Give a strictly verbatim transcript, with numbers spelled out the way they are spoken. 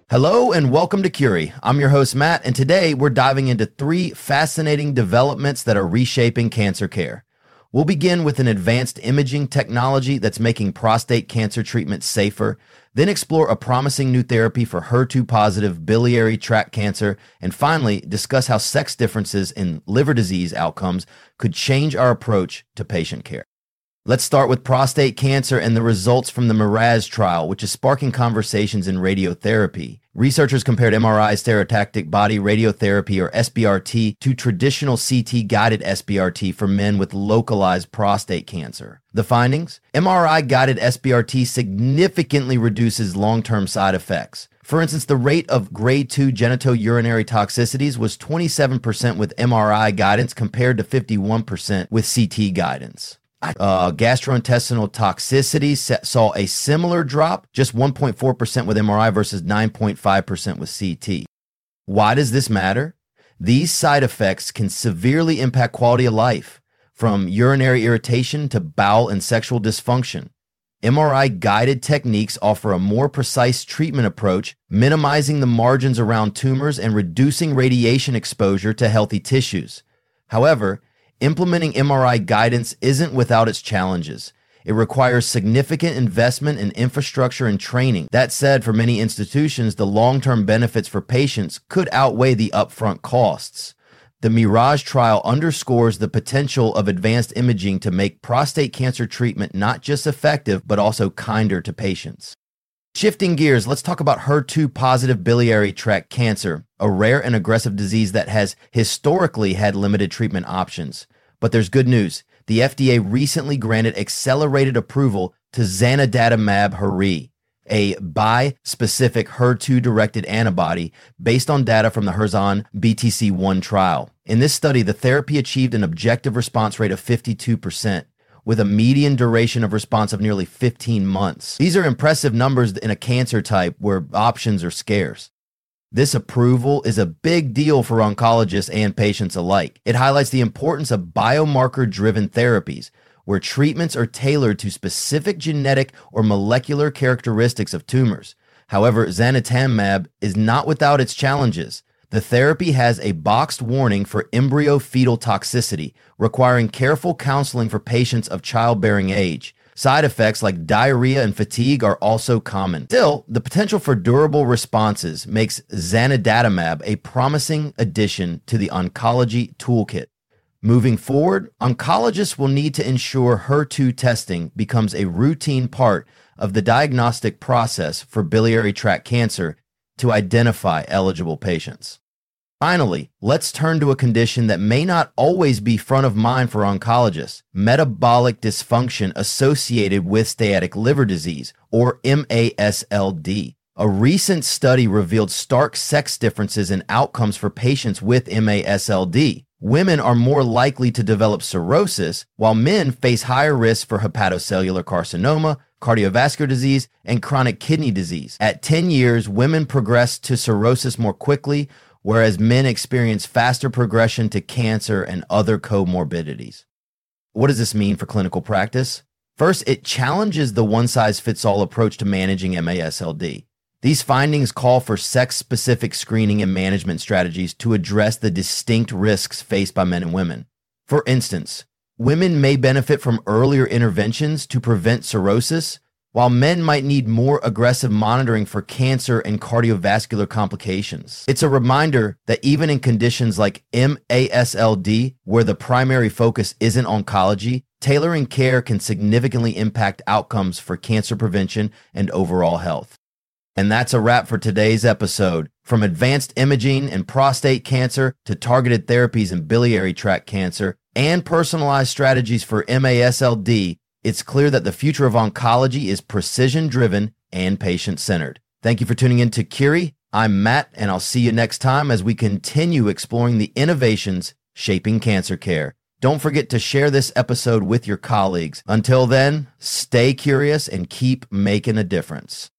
Hello and welcome to Curie. I'm your host, Matt, and today we're diving into three fascinating developments that are reshaping cancer care. We'll begin with an advanced imaging technology that's making prostate cancer treatment safer, then explore a promising new therapy for H E R two positive biliary tract cancer, and finally discuss how sex differences in liver disease outcomes could change our approach to patient care. Let's start with prostate cancer and the results from the MIRAGE trial, which is sparking conversations in radiotherapy. Researchers compared M R I stereotactic body radiotherapy, or S B R T, to traditional C T-guided S B R T for men with localized prostate cancer. The findings? M R I-guided S B R T significantly reduces long-term side effects. For instance, the rate of grade two genitourinary toxicities was twenty-seven percent with M R I guidance compared to fifty-one percent with C T guidance. Uh, gastrointestinal toxicity saw a similar drop, just one point four percent with M R I versus nine point five percent with C T. Why does this matter? These side effects can severely impact quality of life, from urinary irritation to bowel and sexual dysfunction. M R I-guided techniques offer a more precise treatment approach, minimizing the margins around tumors and reducing radiation exposure to healthy tissues. However, implementing M R I guidance isn't without its challenges. It requires significant investment in infrastructure and training. That said, for many institutions, the long-term benefits for patients could outweigh the upfront costs. The MIRAGE trial underscores the potential of advanced imaging to make prostate cancer treatment not just effective, but also kinder to patients. Shifting gears, let's talk about H E R two positive biliary tract cancer, a rare and aggressive disease that has historically had limited treatment options. But there's good news. The F D A recently granted accelerated approval to zanidatamab harí, a bispecific H E R two-directed antibody based on data from the Herzon B T C one trial. In this study, the therapy achieved an objective response rate of fifty-two percent. With a median duration of response of nearly fifteen months. These are impressive numbers in a cancer type where options are scarce. This approval is a big deal for oncologists and patients alike. It highlights the importance of biomarker-driven therapies, where treatments are tailored to specific genetic or molecular characteristics of tumors. However, zanidatamab is not without its challenges. The therapy has a boxed warning for embryo-fetal toxicity, requiring careful counseling for patients of childbearing age. Side effects like diarrhea and fatigue are also common. Still, the potential for durable responses makes zanidatamab a promising addition to the oncology toolkit. Moving forward, oncologists will need to ensure H E R two testing becomes a routine part of the diagnostic process for biliary tract cancer to identify eligible patients. Finally, let's turn to a condition that may not always be front of mind for oncologists: metabolic dysfunction associated with static liver disease, or M A S L D. A recent study revealed stark sex differences in outcomes for patients with M A S L D. Women are more likely to develop cirrhosis, while men face higher risks for hepatocellular carcinoma, cardiovascular disease, and chronic kidney disease. At ten years, women progress to cirrhosis more quickly, whereas men experience faster progression to cancer and other comorbidities. What does this mean for clinical practice? First, it challenges the one-size-fits-all approach to managing M A S L D. These findings call for sex-specific screening and management strategies to address the distinct risks faced by men and women. For instance, women may benefit from earlier interventions to prevent cirrhosis, while men might need more aggressive monitoring for cancer and cardiovascular complications. It's a reminder that even in conditions like M A S L D, where the primary focus isn't oncology, tailoring care can significantly impact outcomes for cancer prevention and overall health. And that's a wrap for today's episode. From advanced imaging and prostate cancer to targeted therapies in biliary tract cancer and personalized strategies for M A S L D, it's clear that the future of oncology is precision-driven and patient-centered. Thank you for tuning in to Curie. I'm Matt, and I'll see you next time as we continue exploring the innovations shaping cancer care. Don't forget to share this episode with your colleagues. Until then, stay curious and keep making a difference.